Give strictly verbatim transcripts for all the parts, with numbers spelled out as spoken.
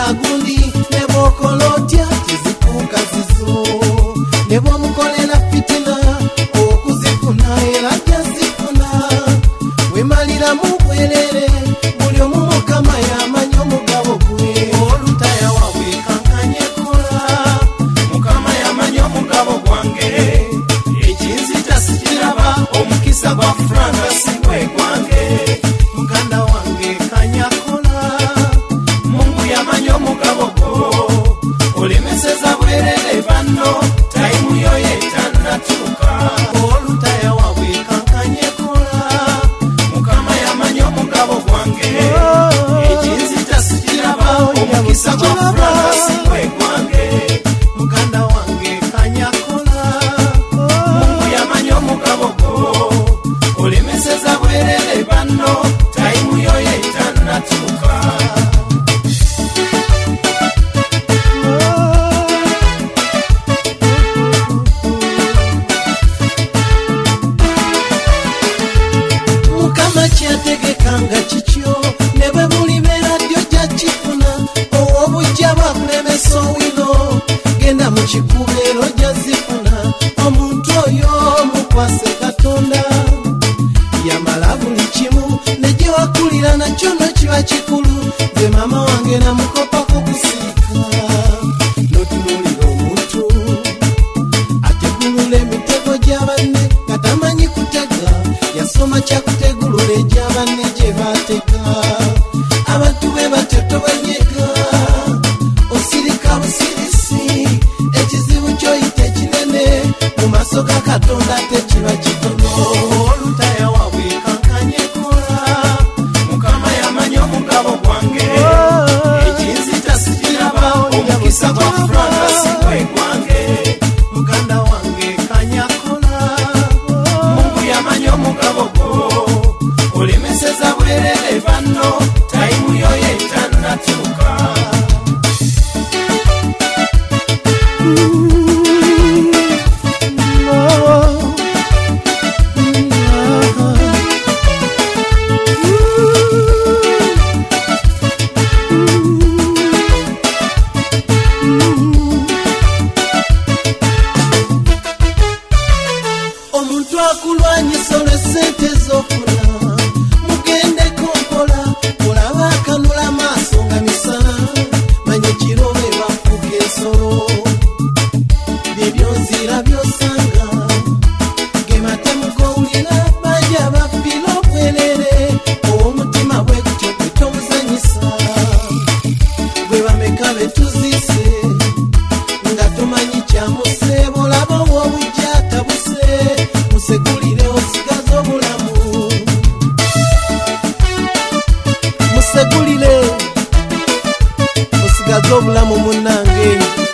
gundi nebo kolotya tizikuka zizo nebo mukolela fitina okuzifuna era jazifuna wemalira mu bwerere buli omu mukama yamanyi omugabo gwe olutaya wabwe kankanye kola mukama yamanyi omugabo gwange ekinzita sikiraba omukisa gwa franga sigwe gwange muganda wange kanyakola Mungu yamanyi omugabo gwo olemeseza bwerere banno taimu yo yetannatuuka olutaya wabwe kankanye kola mukama yamanyi omugabo gwange ekinzita sikiraba omukisa gwa franga sigwe gwange muganda wange kanyakola Mungu yamanyi omugabo gwo olemeseza bwerere banno taimu yo yetannatuuka kyategekanga kikyo ne bwe buli beradyo gyakifuna ow'obujja bwakulemesa owino genda mu kikubeero gyazifuna omuntu oyo mukwase katonda yamala buli kimu ne gye wakulira nakyo no kiba kikulu nze maama wange namukopako kusiika n'otunuulira omuntu ategulula emitego gy'abanne nga tamanyi kutega yasoma kyakutegulula egy'abanne gye baateka abantu be batyo tobanyega osirika busirisi ekizibu kyoyita ekinene mu maaso ga katonda tekiba kitono olutaya wabwe kankanye kola mukama yamanyi omugabo gwange ekinzita sikiraba omukisa gwa franga sigwe gwange muganda wange kanyakola Mungu yamanyi omugabo gwo olemeseza bwerere banno taimu yo yetannatuuka omuntu akulwanyisa olw'essente z'ofuna mugendeko mpola olaba akanula amaaso nga misana manye kirobe bafuuka ensolo byebyonzira byosanga gematemu gowulira bangi abafiira obwerere ow'omutima bwe gutyo gwe tomuzanyisa bwe bameka be tuziise nga tomanyi kyamuseebo olaba ow'obujja atabuse musegulire osigaze obulamu musegulire osigaze obulamu munnange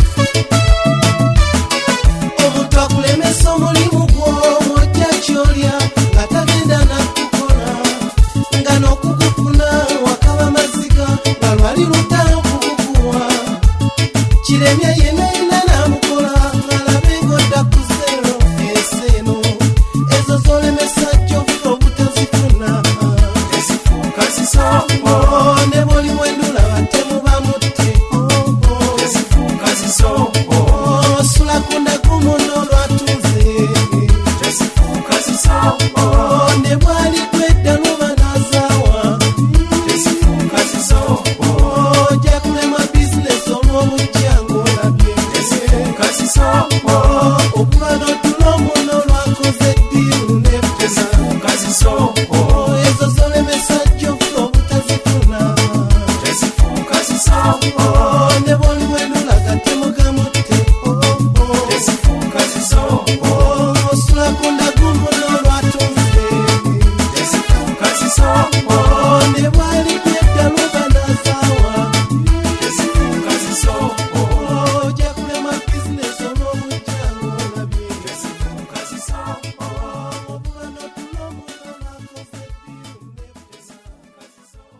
omuntu akulemesa omulimu gwo mwojja kyolya nga tagenda nakukola nga n'okukufuna wakaba maziga nga lwali lutalo kukukuwa kiremye yena yena namukola ngalabe ngodda ku zero enseno ezo zolemesa jjofuna obutazifuna ezifuuka zisobo ne boli wendula batemu bamutte ezifuuka zisobo osula ku ndagumu n'olwatuze ezifuuka zisobo ne bwali gwedda luba nazaawa ezifuuka zisobo ojja kulema bizinesi olw'obujja ng'olabye ezifuuka zisobo okuba n'otula omuno olwakoze eddiiru ezifuuka zisobo ezo zolemesa jjofuna obutazifuna ezifuuka zisobo ne boli wendula gatemu gamutte ezifuuka zisobo osula ku ndagumu n'olwatuze ezifuuka zisobo ne bwali gwedda luba nazaawa ezifuuka zisobo ojja kulema bizinesi olw'obujja ng'olabye ezifuuka zisobo okuba n'otula omuno olwakoze eddiiru ezifuuka zisobo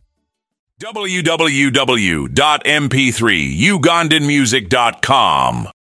w w w dot m p three ugandan music dot com